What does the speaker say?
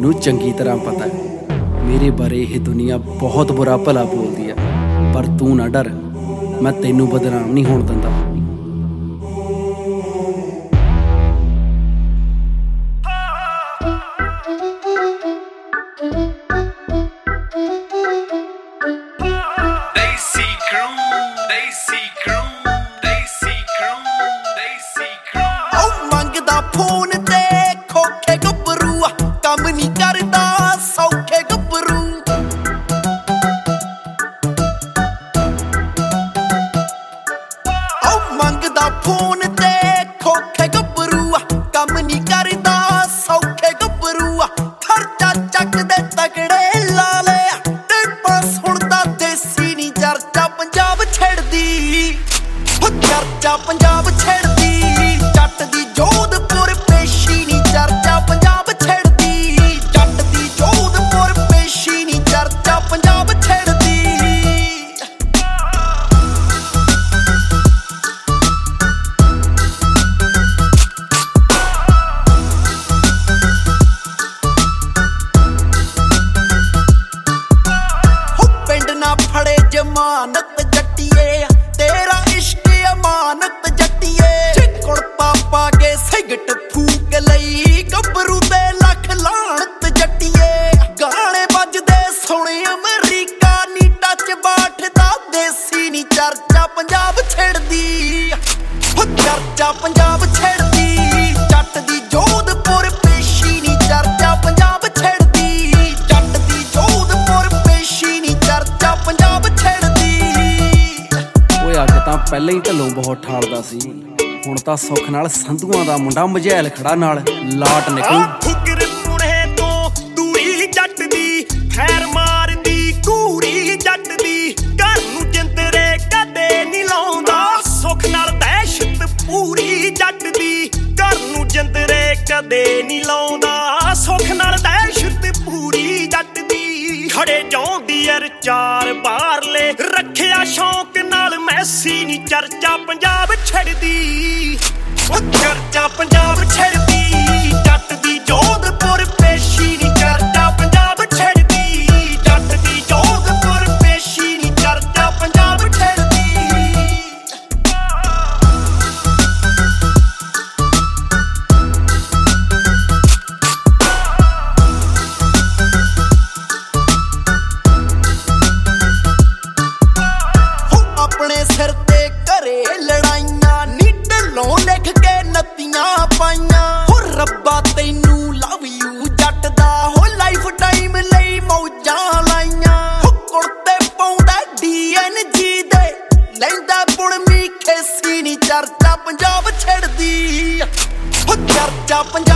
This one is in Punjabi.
ਮੈਨੂੰ ਚੰਗੀ ਤਰ੍ਹਾਂ ਪਤਾ ਹੈ ਮੇਰੇ ਬਾਰੇ ਇਹ ਦੁਨੀਆ ਬਹੁਤ ਬੁਰਾ ਭਲਾ ਬੋਲਦੀ ਆ, ਪਰ ਤੂੰ ਨਾ ਡਰ, ਮੈਂ ਤੈਨੂੰ ਬਦਨਾਮ ਨਹੀਂ ਹੋਣ ਦਿੰਦਾ। ਮੰਗਦਾ ਫੋਨ ਤੇ ਖੋਖੇ ਗੱਭਰੂ ਕੰਮ ਨਹੀਂ ਕਰਦਾ ਸੌਖੇ ਗੱਭਰੂ। ਮੰਗਦਾ ਫੋਨ ਤੇ ਖੋਖੇ ਗੱਭਰੂ ਕੰਮ ਨਹੀਂ ਕਰਦਾ ਸੌਖੇ ਗੱਭਰੂ। ਖਰਚਾ ਚੱਕਦੇ ਤਕੜੇ ਲਾ ਲਿਆ ਟੇਪਾਂ ਸੁਣਦਾ ਦੇਸੀ ਨੀ ਚਰਚਾ ਪੰਜਾਬ ਛੇੜਦੀ, ਚਰਚਾ ਪੰਜਾਬ ਛੇੜਦੀ। ਜੱਟ ਦੀ ਜੋਧਪੁਰ ਪੇਸ਼ੀ ਨੀ ਚਰਚਾ ਪੰਜਾਬ ਛੇੜਦੀ, ਜੱਟ ਦੀ ਜੋਧਪੁਰ ਪੇਸ਼ੀ ਨੀ ਚਰਚਾ ਪੰਜਾਬ ਛੇੜਦੀ। ਪਿੰਡ ਨਾ ਫੜੇ ਜ਼ਮਾਨਤ ਜੱਟੀਏ, ਤੇਰਾ ਇਸ਼ਕ ਅਮਾਨਤ ਜੱਟੀਏ। ਚਿੱਕੜ ਪਾਪਾ ਕੇ ਸਿਗਟ ਫੂਕ ਲਈ ਗੱਭਰੂ ਤੇ ਲੱਖ ਲਾਹਣਤ ਜੱਟੀਏ। ਗਾਣੇ ਵੱਜਦੇ ਸੁਣੇ ਅਮਰੀਕਾ ਨੀ ਟੱਚ ਬਾਠਦਾ ਦੇਸੀ ਨੀ ਚਰਚਾ ਪੰਜਾਬ ਛੇੜਦੀ, ਚਰਚਾ ਪੰਜਾਬ ਛੇੜਦੀ। ਜੱਟ ਦੀ ਜੋਧਪੁਰ ਪੇਸ਼ੀ ਨੀ ਚਰਚਾ ਪੰਜਾਬ ਛੇੜਦੀ, ਜੱਟ ਦੀ ਜੋਧਪੁਰ ਪੇਸ਼ੀ ਨੀ ਚਰਚਾ ਪੰਜਾਬ ਛੇੜਦੀ। ਓਏ ਅੱਗ ਤਾਂ ਪਹਿਲਾਂ ਹੀ ਢੱਲੋਂ ਬਹੁਤ ਠਾਲਦਾ ਸੀ, ਹੁਣ ਤਾਂ ਸੁੱਖ ਨਾਲ ਸੰਧੂਆਂ ਦਾ ਮੁੰਡਾ ਮਝੈਲ ਖੜਾ ਨਾਲ ਲਾਟ ਨਿਕਲੂ। ਫੁਕਰ ਪੁਣੇ ਤੋਂ ਦੂਰੀ ਜੱਟ ਦੀ, ਖੈਰ ਮਾਰਦੀ ਕੂੜੀ ਜੱਟ ਦੀ। ਘਰ ਨੂੰ ਜਿੰਦਰੇ ਕਦੇ ਨੀ ਲਾਉਂਦਾ, ਸੁੱਖ ਨਾਲ ਦਹਿਸ਼ਤ ਪੂਰੀ ਜੱਟ ਦੀ। ਘਰ ਨੂੰ ਜਿੰਦਰੇ ਕਦੇ ਨੀ ਲਾਉਂਦਾ, ਸੁੱਖ ਨਾਲ ਦਹਿਸ਼ਤ ਪੂਰੀ ਜੱਟ ਦੀ। ਖੜੇ ਜੌਂਡੀਅਰ ਚਾਰ ਬਾਹਰਲੇ ਰੱਖਿਆ ਸ਼ੌਂਕ ਨਾਲ ਮੈਸੀ ਨੀ ਚਰਚਾ ਪੰਜਾਬ ਛੱਡਦੀ, ਚਰਚਾ ਪੰਜਾਬ ਛੱਡਦੀ। ਜੱਟ ਦੀ ਜੋਧਪੁਰ ਪੇਸ਼ੀ ਨੀ ਚਰਚਾ ਪੰਜਾਬ ਛੱਡਦੀ, ਜੱਟ ਦੀ ਜੋਧਪੁਰ ਪੇਸ਼ੀ ਨੀ ਚਰਚਾ ਪੰਜਾਬ ਛੱਡਦੀ। ਆਪਣੇ ਸਿਰ ਤੇ ਘਰੇ ਲੜਾਈਆਂ ਨੀ ਢਿੱਲੋਂ ਲਿਖ ਕੇ ਨੱਤੀਆਂ ਪਾਈਆਂ। ਹੋ ਰੱਬਾ ਤੈਨੂੰ ਲਵ ਯੂ ਜੱਟ ਦਾ, ਹੋ ਲਾਈਫ ਟਾਈਮ ਲਈ ਮੌਜਾਂ ਲਾਈਆਂ। ਹੋ ਕੁੜਤੇ ਪਾਉਂਦਾ DNG ਦੇ, ਲੈਂਦਾ ਪੁਣਮੀ ਖੇਸੀ ਨੀ ਚਰਚਾ ਪੰਜਾਬ ਛੇੜਦੀ, ਹੋ ਚਰਚਾ ਪੰਜਾਬ